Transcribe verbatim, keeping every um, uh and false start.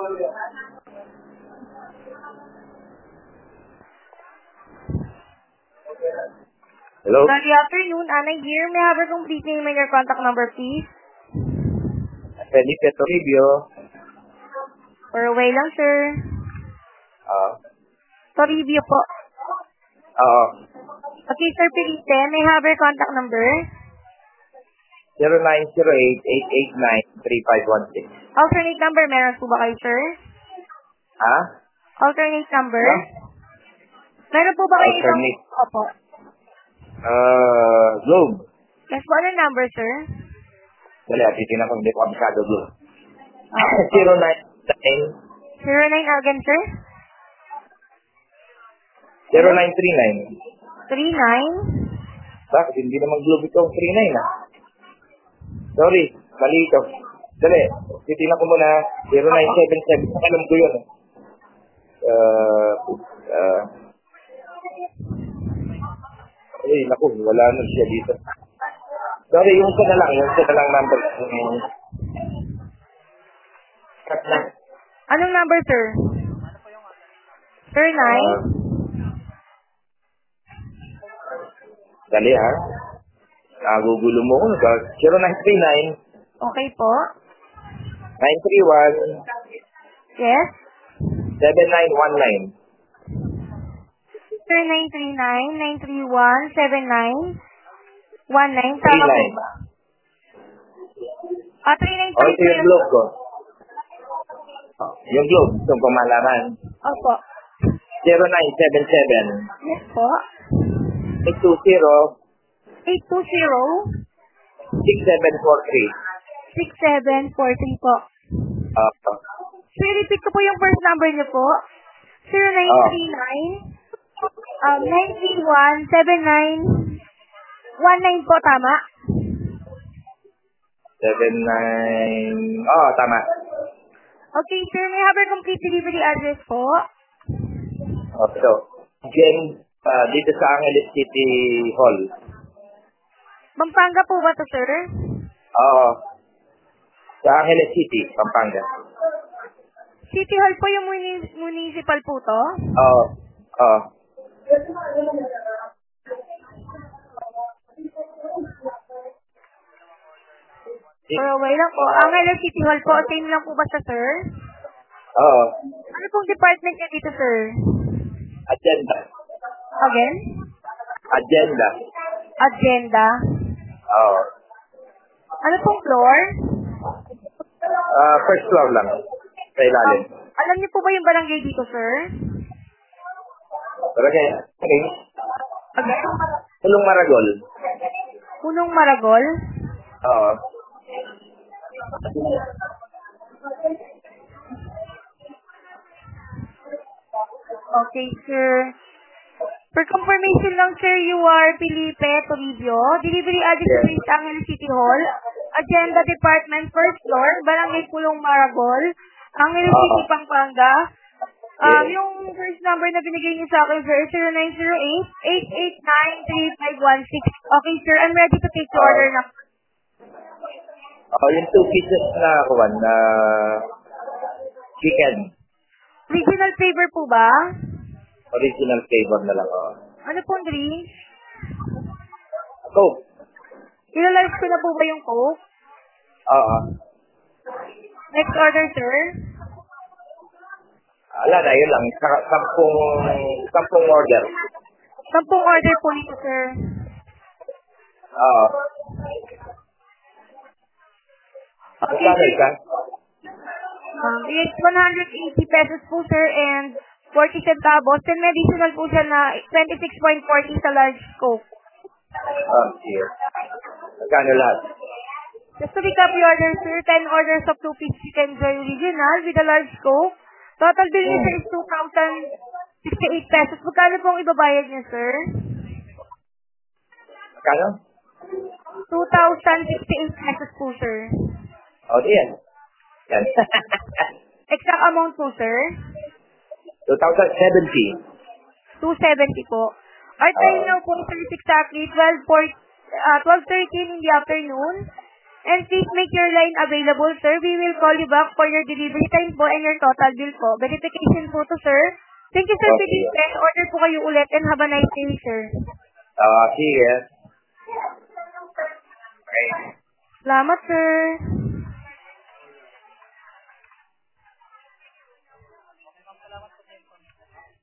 Hello? Good afternoon, Ana here. May I have your complete name and your contact number, please? Felipe Toribio. Or away lang, sir. Ah. Toribio po. Oo. Okay, Sir Felipe, may I have your contact number? zero nine zero eight, eight eight nine, three five one six. Alternate number, meron po ba kayo, sir? Ha? Alternate number? Ha? Meron po ba kayo itong... Alternate. Opo. Uh, Globe. Yes po, ano number, sir? Dali, titignan ko, hindi ko kabisado Globe. Ah, zero nine nine. zero nine again, sir? zero nine three nine. three nine? Bakit? Hindi naman Globe ito, three nine ah. Sorry, mali ito. Dali, titignan ko muna, zero nine seven seven. Alam ko yun. Uh, uh, ay, naku, wala na siya dito. Sorry, yung isa na lang, yung isa na lang number. Um, cut na. Anong number, sir? Sir, nine? Uh, dali ha. Nagugulo mo ko. zero nine three nine. Okay po. nine three one. Yes? seven nine one nine. Sir, nine three nine, nine three one, seven nine one nine. Tama three po nine. ba? Ah, three nine O, three ito yung globe ko. Oh, yung globe, itong pamalaman. Opo. zero nine seven seven. Yes po. eight two zero. eight two zero, six seven four three. six seven four three po. Uh, Sir, repeat ko po yung first number niyo po. zero nine three nine, um, nine three one, seven nine one nine po, tama? seven nine. Oh, tama. Okay, sir, may I have your complete delivery address po? Oh, so, again, uh, dito sa Angeles City Hall. Pampanga po ba to, sir? Oo. Sa Angeles City, Pampanga. City Hall po yung muni- municipal po to? Oo. Oo. Pero wait lang po. Ang L City Hall po, same lang po ba sa sir? Oo. Ano pong department niya dito, sir? Agenda. Again? Agenda. Agenda. Oo. Ano pong floor? Ah, first floor lang. Sa ilalim. Um, alam niyo po ba yung barangay dito, sir? Barangay. Okay. Again? Tulong Maragol. Punong Maragol? Oo. Okay, sir. For confirmation lang, sir, you are Felipe Toribio. Delivery address Yes. is Angeles City Hall. Agenda Department, first floor, Barangay Pulong Maragol, Angeles Oo. City, Pampanga. Um, Yes. yung first number na binigay niyo sa akin, sir, zero nine zero eight, eight eight nine, three five one six. Okay, sir, I'm ready to take the Oo. order na. Oo, yung two pieces na kuwan na chicken. Regional flavor po ba? Original flavor na lang. Oo. Ano pong drinks? Coke. Ilalike ko na po ba yung Coke? Oo. Next order, sir. Ala na, yun lang. Sa- Sampung, sampung order. Sampung order po nito, sir. Oo. Okay, Magkano sir. isa? Um, it's one hundred eighty pesos po, sir, and forty centavos. Then may additional po siya na twenty-six point four zero sa large Coke. Oh, dear. Magkano lahat? Just to recap your order, sir, ten orders of two-piece chicken joy original with a large Coke. Total bill niya, sir, is two thousand sixty-eight pesos. Magkano pong ibabayad niya, sir? Magkano? two thousand sixty-eight pesos po, sir. Oh, yan. Yan. Exact amount po, sir? twenty seventy. two seventy po. Our time Oo. now po, sir, is exactly twelve thirteen in the afternoon. And please make your line available, sir. We will call you back for your delivery time po and your total bill po. Verification po to, sir. Thank you, sir, for Okay. this. Order po kayo ulit and have a nice day, sir. Ah, sige. Okay. Salamat, sir.